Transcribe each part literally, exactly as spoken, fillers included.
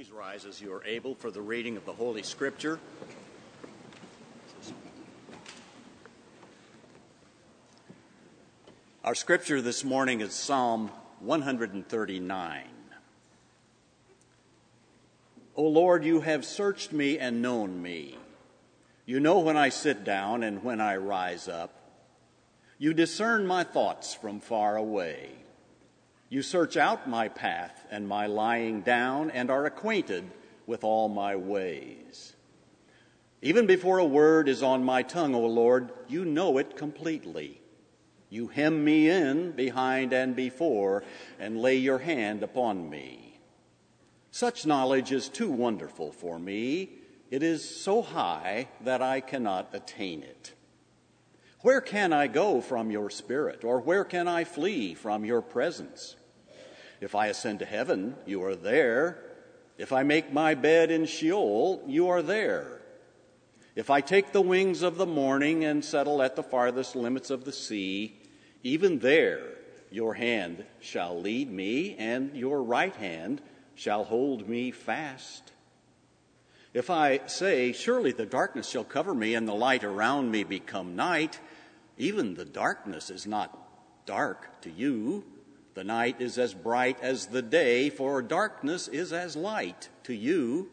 Please rise as you are able for the reading of the Holy Scripture. Our scripture this morning is Psalm one thirty-nine. O Lord, you have searched me and known me. You know when I sit down and when I rise up. You discern my thoughts from far away. You search out my path and my lying down and are acquainted with all my ways. Even before a word is on my tongue, O Lord, you know it completely. You hem me in behind and before and lay your hand upon me. Such knowledge is too wonderful for me. It is so high that I cannot attain it. Where can I go from your spirit, or where can I flee from your presence? If I ascend to heaven, you are there. If I make my bed in Sheol, you are there. If I take the wings of the morning and settle at the farthest limits of the sea, even there your hand shall lead me, and your right hand shall hold me fast. If I say, surely the darkness shall cover me, and the light around me become night, even the darkness is not dark to you. The night is as bright as the day, for darkness is as light to you.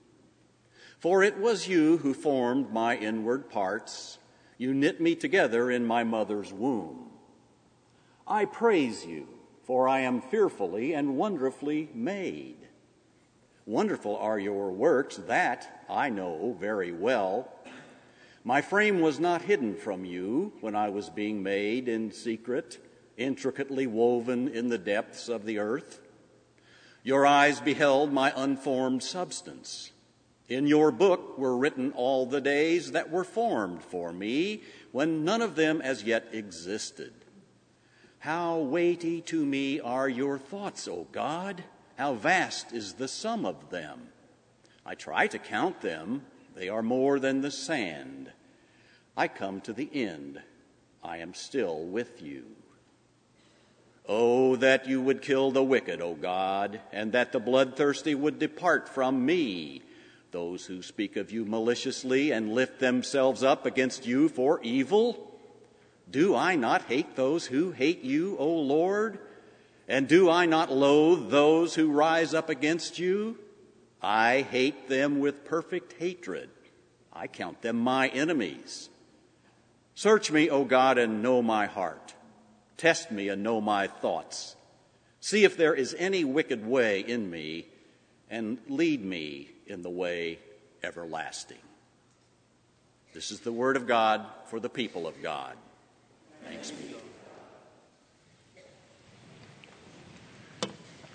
For it was you who formed my inward parts. You knit me together in my mother's womb. I praise you, for I am fearfully and wonderfully made. Wonderful are your works, that I know very well. My frame was not hidden from you when I was being made in secret, intricately woven in the depths of the earth. Your eyes beheld my unformed substance. In your book were written all the days that were formed for me, when none of them as yet existed. How weighty to me are your thoughts, O God! How vast is the sum of them! I try to count them. They are more than the sand. I come to the end. I am still with you. Oh, that you would kill the wicked, O God, and that the bloodthirsty would depart from me, those who speak of you maliciously and lift themselves up against you for evil. Do I not hate those who hate you, O Lord? And do I not loathe those who rise up against you? I hate them with perfect hatred. I count them my enemies. Search me, O God, and know my heart. Test me and know my thoughts. See if there is any wicked way in me, and lead me in the way everlasting. This is the word of God for the people of God. Thanks be to God.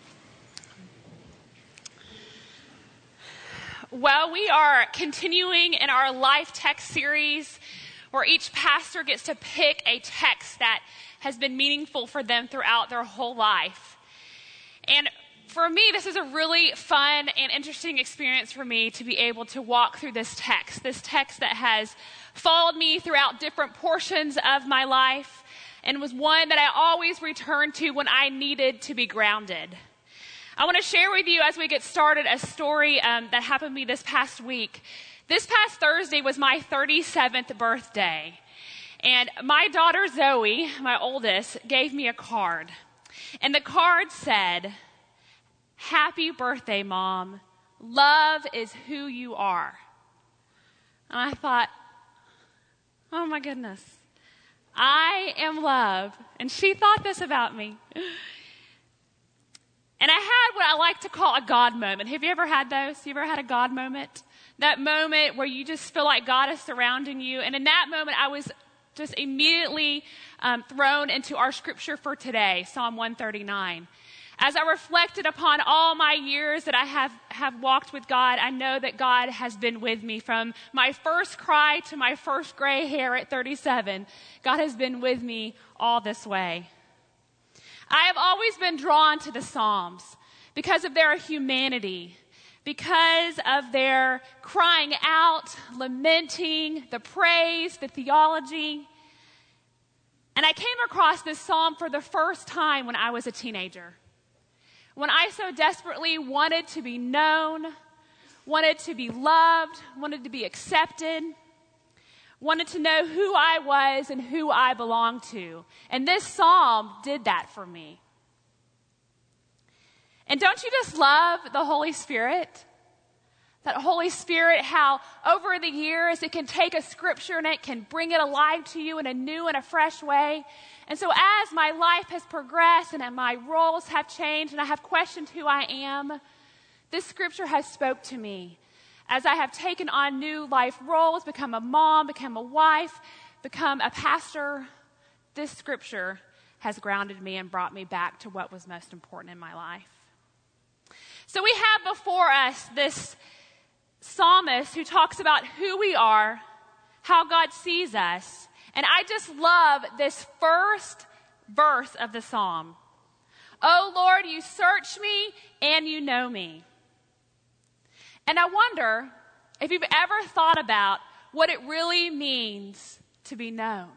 Well, we are continuing in our Life Text series where each pastor gets to pick a text that has been meaningful for them throughout their whole life. And for me, this is a really fun and interesting experience for me to be able to walk through this text, this text that has followed me throughout different portions of my life and was one that I always returned to when I needed to be grounded. I want to share with you as we get started a story um, that happened to me this past week. This past Thursday was my thirty-seventh birthday. And my daughter Zoe, my oldest, gave me a card. And the card said, "Happy birthday, Mom. Love is who you are." And I thought, oh my goodness, I am love. And she thought this about me. And I had what I like to call a God moment. Have you ever had those? You ever had a God moment? That moment where you just feel like God is surrounding you. And in that moment, I was just immediately um, thrown into our scripture for today, Psalm one thirty-nine. As I reflected upon all my years that I have, have walked with God, I know that God has been with me from my first cry to my first gray hair at thirty-seven. God has been with me all this way. I have always been drawn to the Psalms because of their humanity, because of their crying out, lamenting, the praise, the theology. And I came across this psalm for the first time when I was a teenager. when I so desperately wanted to be known, wanted to be loved, wanted to be accepted, wanted to know who I was and who I belonged to. And this psalm did that for me. And don't you just love the Holy Spirit? That Holy Spirit, how over the years it can take a scripture and it can bring it alive to you in a new and a fresh way. And so as my life has progressed and my roles have changed and I have questioned who I am, this scripture has spoke to me. As I have taken on new life roles, become a mom, become a wife, become a pastor, this scripture has grounded me and brought me back to what was most important in my life. So we have before us this psalmist who talks about who we are, how God sees us. And I just love this first verse of the psalm. Oh Lord, you search me and you know me. And I wonder if you've ever thought about what it really means to be known.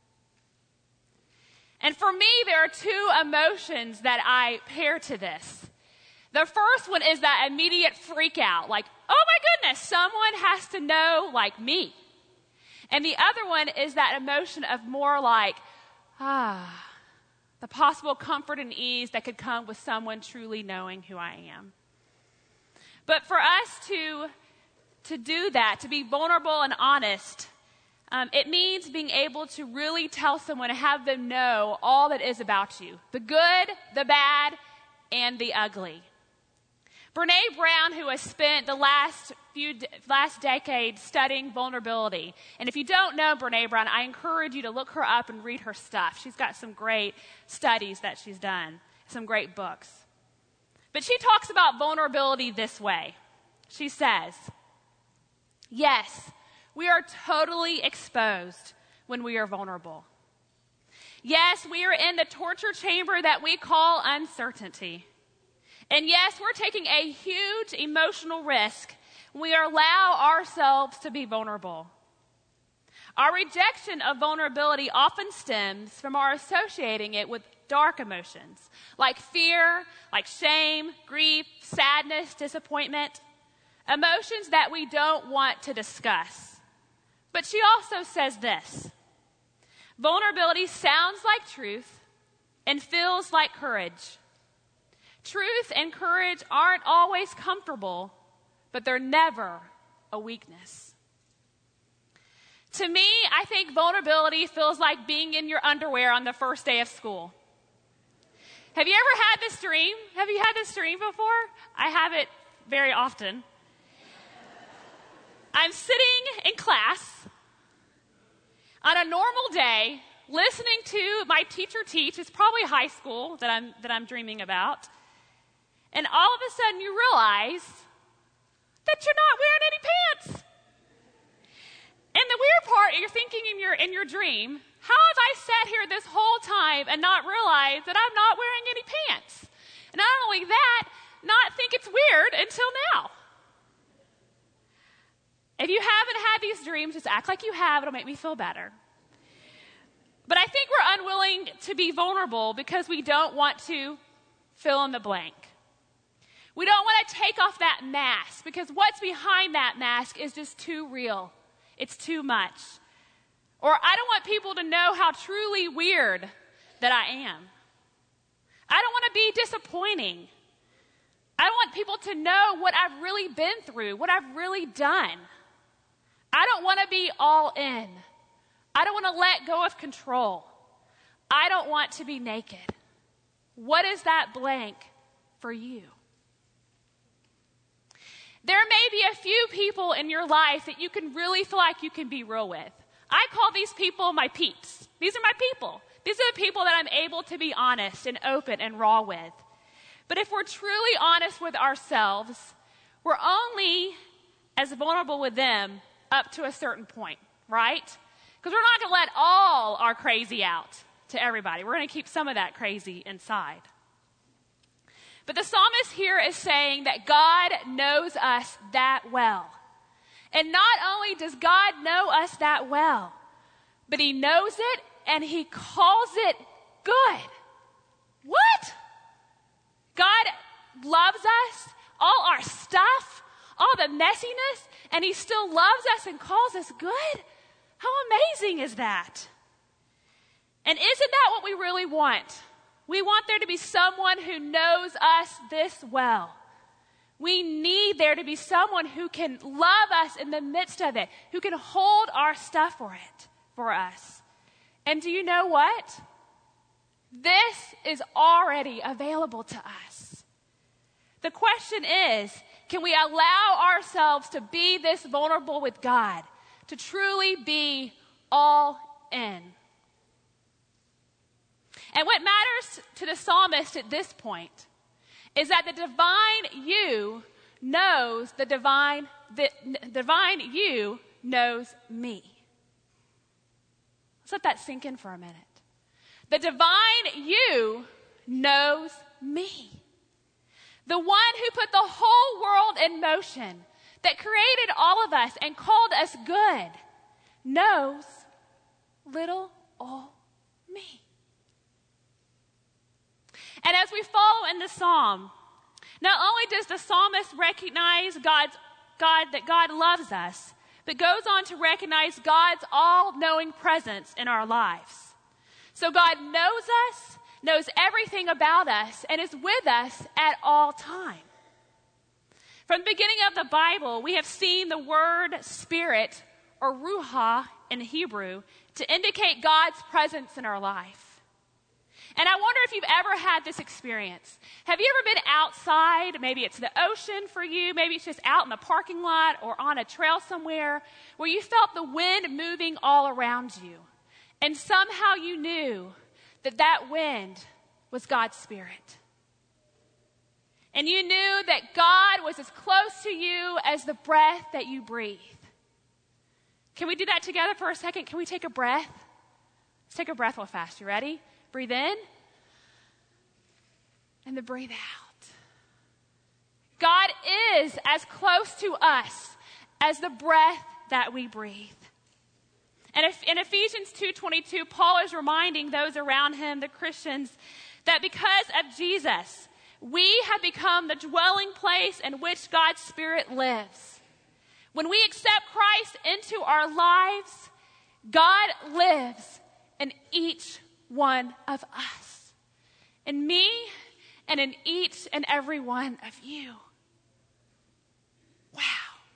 And for me, there are two emotions that I pair to this. The first one is that immediate freak out, like, oh my goodness, someone has to know like me. And the other one is that emotion of more like, ah, the possible comfort and ease that could come with someone truly knowing who I am. But for us to, to do that, to be vulnerable and honest, um, it means being able to really tell someone and have them know all that is about you, the good, the bad, and the ugly. Brene Brown, who has spent the last few last decade studying vulnerability, and if you don't know Brene Brown, I encourage you to look her up and read her stuff. She's got some great studies that she's done, some great books. But she talks about vulnerability this way. She says, yes, we are totally exposed when we are vulnerable. Yes, we are in the torture chamber that we call uncertainty. And yes, we're taking a huge emotional risk when we allow ourselves to be vulnerable. Our rejection of vulnerability often stems from our associating it with dark emotions, like fear, like shame, grief, sadness, disappointment, emotions that we don't want to discuss. But she also says this: vulnerability sounds like truth and feels like courage. Truth and courage aren't always comfortable, but they're never a weakness. To me, I think vulnerability feels like being in your underwear on the first day of school. Have you ever had this dream? Have you had this dream before? I have it very often. I'm sitting in class on a normal day, listening to my teacher teach. It's probably high school that I'm that I'm dreaming about. And all of a sudden you realize that you're not wearing any pants. And the weird part, you're thinking in your in your dream, how have I sat here this whole time and not realized that I'm not wearing any pants? And not only that, not think it's weird until now. If you haven't had these dreams, just act like you have. It'll make me feel better. But I think we're unwilling to be vulnerable because we don't want to fill in the blank. We don't want to take off that mask because what's behind that mask is just too real. It's too much. Or I don't want people to know how truly weird that I am. I don't want to be disappointing. I don't want people to know what I've really been through, what I've really done. I don't want to be all in. I don't want to let go of control. I don't want to be naked. What is that blank for you? There may be a few people in your life that you can really feel like you can be real with. I call these people my peeps. These are my people. These are the people that I'm able to be honest and open and raw with. But if we're truly honest with ourselves, we're only as vulnerable with them up to a certain point, right? Because we're not going to let all our crazy out to everybody. We're going to keep some of that crazy inside. But the psalmist here is saying that God knows us that well. And not only does God know us that well, but he knows it and he calls it good. What? God loves us, all our stuff, all the messiness, and he still loves us and calls us good? How amazing is that? And isn't that what we really want? We want there to be someone who knows us this well. We need there to be someone who can love us in the midst of it, who can hold our stuff for it, for us. And do you know what? This is already available to us. The question is, can we allow ourselves to be this vulnerable with God, to truly be all in? And what matters to the psalmist at this point is that the divine you knows the divine, the divine you knows me. Let's let that sink in for a minute. The divine you knows me. The one who put the whole world in motion, that created all of us and called us good, knows little old me. And as we follow in the psalm, not only does the psalmist recognize God's, God, that God loves us, but goes on to recognize God's all-knowing presence in our lives. So God knows us, knows everything about us, and is with us at all time. From the beginning of the Bible, we have seen the word spirit, or ruha in Hebrew, to indicate God's presence in our life. And I wonder if you've ever had this experience. Have you ever been outside? Maybe it's the ocean for you. Maybe it's just out in the parking lot or on a trail somewhere where you felt the wind moving all around you. And somehow you knew that that wind was God's Spirit. And you knew that God was as close to you as the breath that you breathe. Can we do that together for a second? Can we take a breath? Let's take a breath real fast. You ready? Breathe in, and then breathe out. God is as close to us as the breath that we breathe. And if, in Ephesians two twenty-two, Paul is reminding those around him, the Christians, that because of Jesus, we have become the dwelling place in which God's Spirit lives. When we accept Christ into our lives, God lives in each one of us, in me and in each and every one of you. Wow.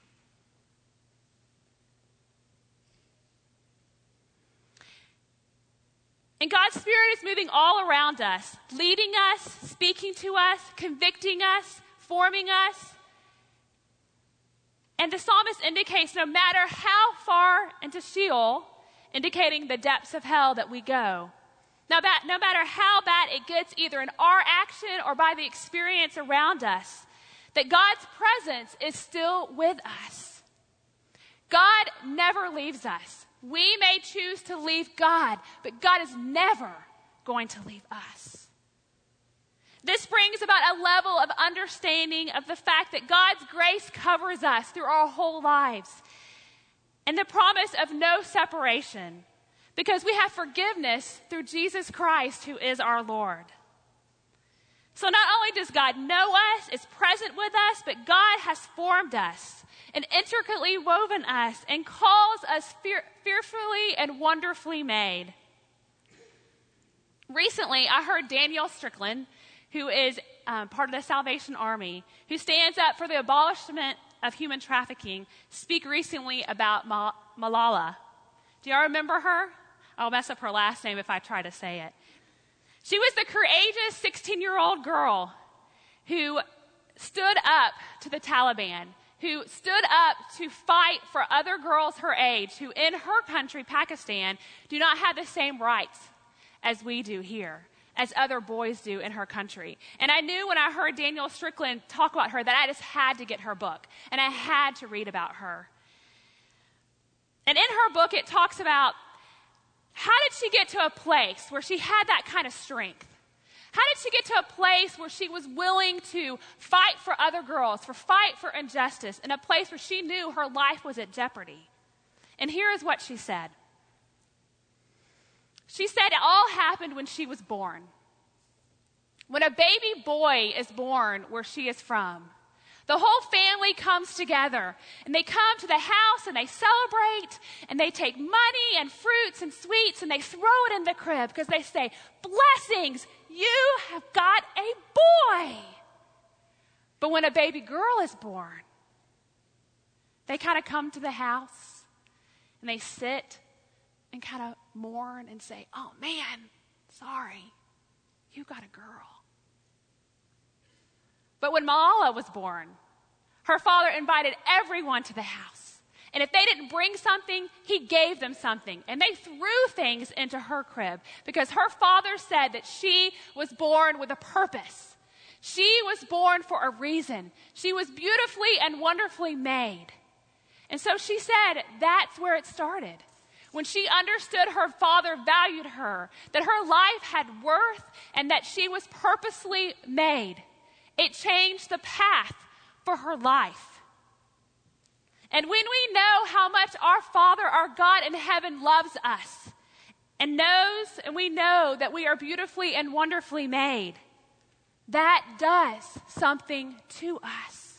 And God's Spirit is moving all around us, leading us, speaking to us, convicting us, forming us. And the psalmist indicates no matter how far into Sheol, indicating the depths of hell that we go, Now, that, no matter how bad it gets, either in our action or by the experience around us, that God's presence is still with us. God never leaves us. We may choose to leave God, but God is never going to leave us. This brings about a level of understanding of the fact that God's grace covers us through our whole lives, and the promise of no separation, because we have forgiveness through Jesus Christ, who is our Lord. So not only does God know us, is present with us, but God has formed us and intricately woven us and calls us fear, fearfully and wonderfully made. Recently, I heard Daniel Strickland, who is um, part of the Salvation Army, who stands up for the abolishment of human trafficking, speak recently about Mal- Malala. Do y'all remember her? I'll mess up her last name if I try to say it. She was the courageous sixteen-year-old girl who stood up to the Taliban, who stood up to fight for other girls her age, who in her country, Pakistan, do not have the same rights as we do here, as other boys do in her country. And I knew when I heard Daniel Strickland talk about her that I just had to get her book, and I had to read about her. And in her book, it talks about how did she get to a place where she had that kind of strength? How did she get to a place where she was willing to fight for other girls, for fight for injustice, in a place where she knew her life was at jeopardy? And here is what she said. She said it all happened when she was born. when a baby boy is born where she is from, the whole family comes together and they come to the house and they celebrate and they take money and fruits and sweets and they throw it in the crib because they say, blessings, you have got a boy. But when a baby girl is born, they kind of come to the house and they sit and kind of mourn and say, oh man, sorry, you got a girl. But when Malala was born, her father invited everyone to the house. And if they didn't bring something, he gave them something. And they threw things into her crib because her father said that she was born with a purpose. She was born for a reason. She was beautifully and wonderfully made. And so she said that's where it started. When she understood her father valued her, that her life had worth, and that she was purposely made, it changed the path for her life. And when we know how much our Father, our God in heaven, loves us and knows, and we know that we are beautifully and wonderfully made, that does something to us.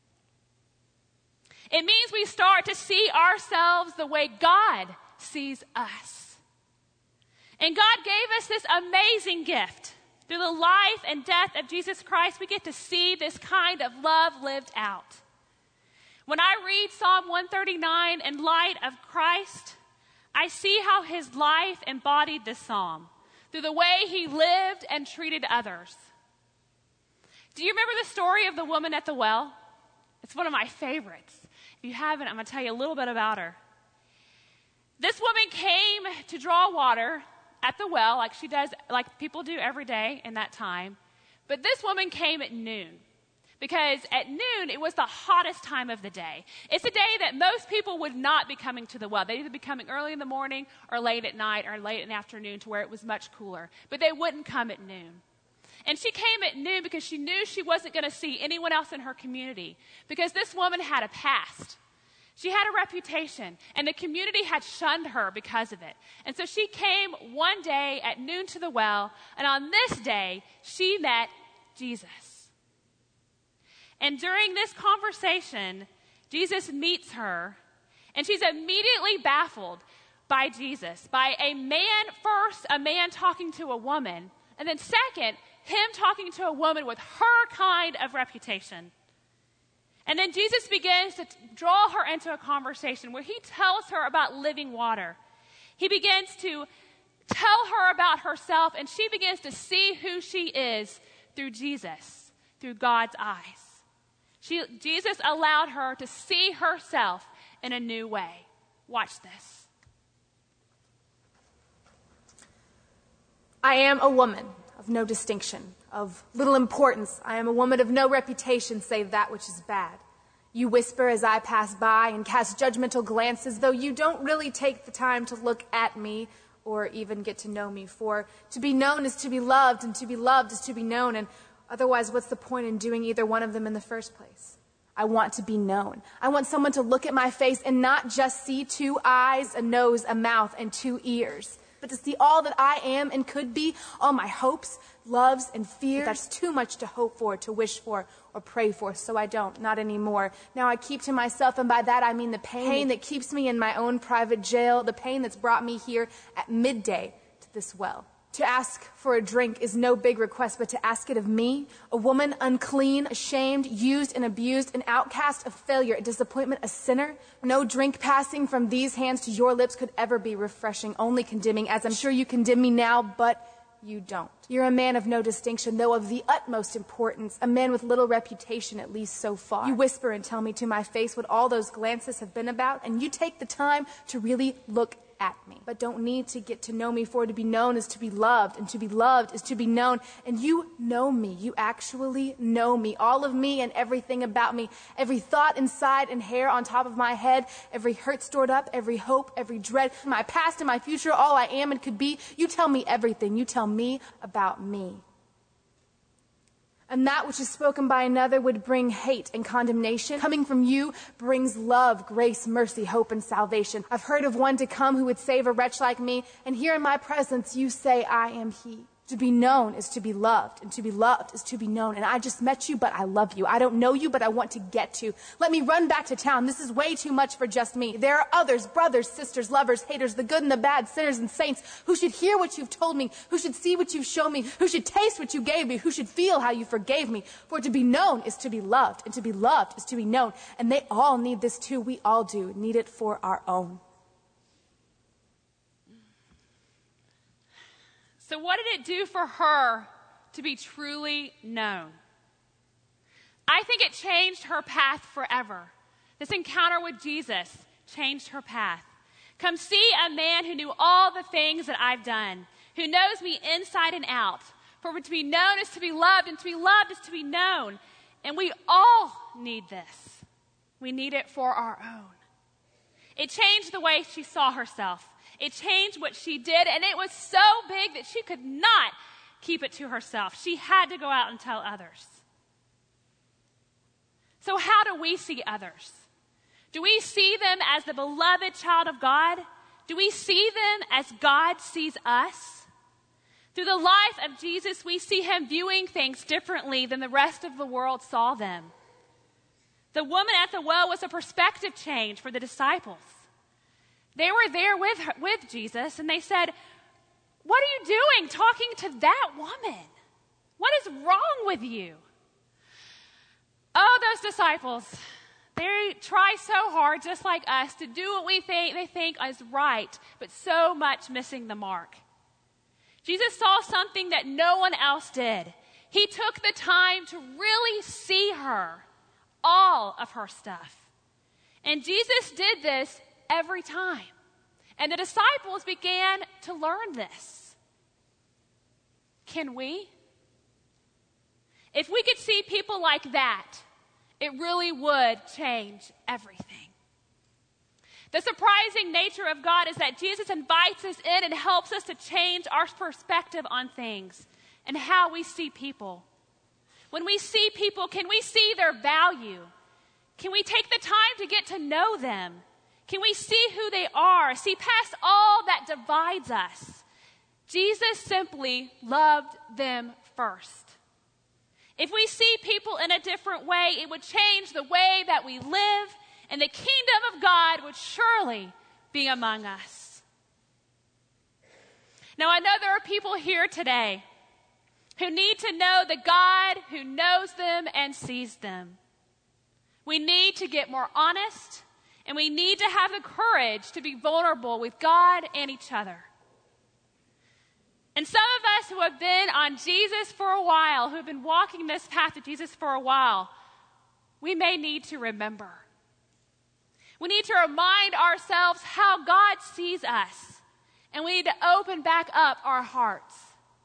It means we start to see ourselves the way God sees us. And God gave us this amazing gift. Through the life and death of Jesus Christ, we get to see this kind of love lived out. When I read Psalm one thirty-nine in light of Christ, I see how his life embodied this psalm through the way he lived and treated others. Do you remember the story of the woman at the well? It's one of my favorites. If you haven't, I'm going to tell you a little bit about her. This woman came to draw water at the well, like she does, like people do every day in that time. But this woman came at noon, because at noon it was the hottest time of the day. It's a day that most people would not be coming to the well. They'd either be coming early in the morning or late at night or late in the afternoon to where it was much cooler. But they wouldn't come at noon. And she came at noon because she knew she wasn't going to see anyone else in her community, because this woman had a past. She had a reputation, and the community had shunned her because of it. And so she came one day at noon to the well, and on this day, she met Jesus. And during this conversation, Jesus meets her, and she's immediately baffled by Jesus, by a man first, a man talking to a woman, and then second, him talking to a woman with her kind of reputation. And then Jesus begins to draw her into a conversation where he tells her about living water. He begins to tell her about herself, and she begins to see who she is through Jesus, through God's eyes. She, Jesus allowed her to see herself in a new way. Watch this. I am a woman of no distinction, of little importance. I am a woman of no reputation save that which is bad. You whisper as I pass by and cast judgmental glances, though you don't really take the time to look at me or even get to know me. For to be known is to be loved, and to be loved is to be known, and otherwise what's the point in doing either one of them in the first place? I want to be known. I want someone to look at my face and not just see two eyes, a nose, a mouth, and two ears, but to see all that I am and could be, all my hopes, loves, and fears. But that's too much to hope for, to wish for, or pray for, so I don't, not anymore. Now I keep to myself, and by that I mean the pain, pain that keeps me in my own private jail, the pain that's brought me here at midday to this well. To ask for a drink is no big request, but to ask it of me, a woman unclean, ashamed, used and abused, an outcast, a failure, a disappointment, a sinner. No drink passing from these hands to your lips could ever be refreshing, only condemning, as I'm sure you condemn me now, but you don't. You're a man of no distinction, though of the utmost importance, a man with little reputation, at least so far. You whisper and tell me to my face what all those glances have been about, and you take the time to really look at me, but don't need to get to know me, for to be known is to be loved, and to be loved is to be known. And you know me. You actually know me. All of me and everything about me. Every thought inside and hair on top of my head. Every hurt stored up. Every hope. Every dread. My past and my future. All I am and could be. You tell me everything. You tell me about me. And that which is spoken by another would bring hate and condemnation. Coming from you brings love, grace, mercy, hope, and salvation. I've heard of one to come who would save a wretch like me, and here in my presence you say, I am he. To be known is to be loved, and to be loved is to be known. And I just met you, but I love you. I don't know you, but I want to get to. Let me run back to town. This is way too much for just me. There are others, brothers, sisters, lovers, haters, the good and the bad, sinners and saints, who should hear what you've told me, who should see what you've shown me, who should taste what you gave me, who should feel how you forgave me. For to be known is to be loved, and to be loved is to be known. And they all need this too. We all do need it for our own. So what did it do for her to be truly known? I think it changed her path forever. This encounter with Jesus changed her path. Come see a man who knew all the things that I've done, who knows me inside and out. For to be known is to be loved, and to be loved is to be known. And we all need this. We need it for our own. It changed the way she saw herself. It changed what she did, and it was so big that she could not keep it to herself. She had to go out and tell others. So how do we see others? Do we see them as the beloved child of God? Do we see them as God sees us? Through the life of Jesus, we see him viewing things differently than the rest of the world saw them. The woman at the well was a perspective change for the disciples. They were there with her, with Jesus, and they said, "What are you doing talking to that woman? What is wrong with you?" Oh, those disciples, they try so hard, just like us, to do what we think they think is right, but so much missing the mark. Jesus saw something that no one else did. He took the time to really see her, all of her stuff. And Jesus did this every time. And the disciples began to learn this. Can we? If we could see people like that, it really would change everything. The surprising nature of God is that Jesus invites us in and helps us to change our perspective on things and how we see people. When we see people, can we see their value? Can we take the time to get to know them? Can we see who they are, see past all that divides us? Jesus simply loved them first. If we see people in a different way, it would change the way that we live, and the kingdom of God would surely be among us. Now, I know there are people here today who need to know the God who knows them and sees them. We need to get more honest, and we need to have the courage to be vulnerable with God and each other. And some of us who have been on Jesus for a while, who have been walking this path of Jesus for a while, we may need to remember. We need to remind ourselves how God sees us, and we need to open back up our hearts.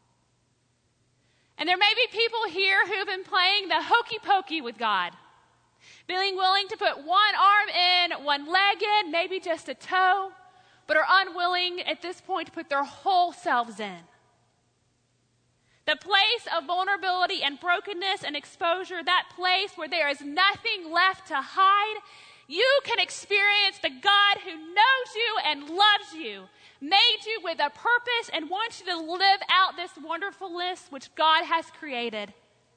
And there may be people here who have been playing the hokey pokey with God, being willing to put one arm in, one leg in, maybe just a toe, but are unwilling at this point to put their whole selves in. The place of vulnerability and brokenness and exposure, that place where there is nothing left to hide, you can experience the God who knows you and loves you, made you with a purpose, and wants you to live out this wonderfulness which God has created.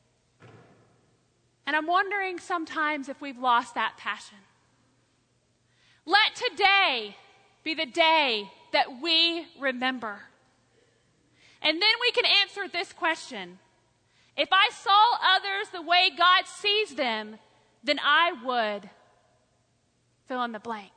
And I'm wondering sometimes if we've lost that passion. Let today be the day that we remember. And then we can answer this question. If I saw others the way God sees them, then I would fill in the blank.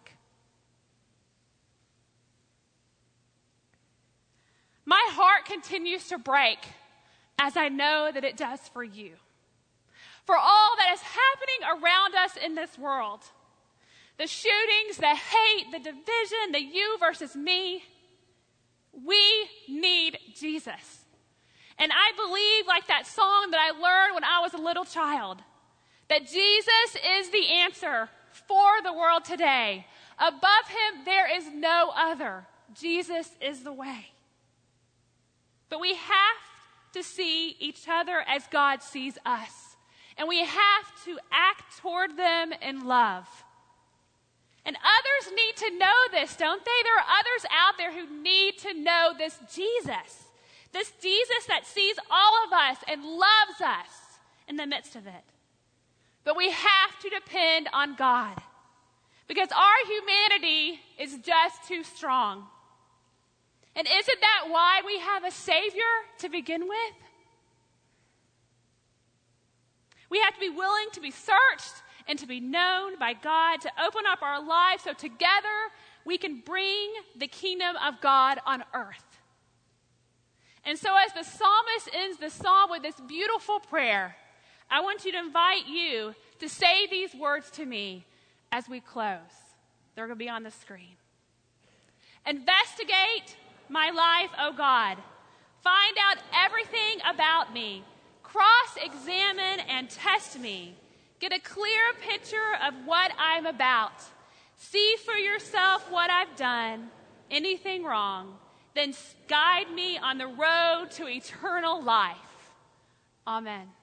My heart continues to break as I know that it does for you. For all that is happening around us in this world, the shootings, the hate, the division, the you versus me, we need Jesus. And I believe, like that song that I learned when I was a little child, that Jesus is the answer for the world today. Above him, there is no other. Jesus is the way. But we have to see each other as God sees us. And we have to act toward them in love. And others need to know this, don't they? There are others out there who need to know this Jesus. This Jesus that sees all of us and loves us in the midst of it. But we have to depend on God because our humanity is just too strong. And isn't that why we have a Savior to begin with? We have to be willing to be searched and to be known by God, to open up our lives so together we can bring the kingdom of God on earth. And so as the psalmist ends the psalm with this beautiful prayer, I want you to invite you to say these words to me as we close. They're going to be on the screen. Investigate my life, O God. Find out everything about me. Cross-examine and test me. Get a clear picture of what I'm about. See for yourself what I've done, anything wrong. Then guide me on the road to eternal life. Amen.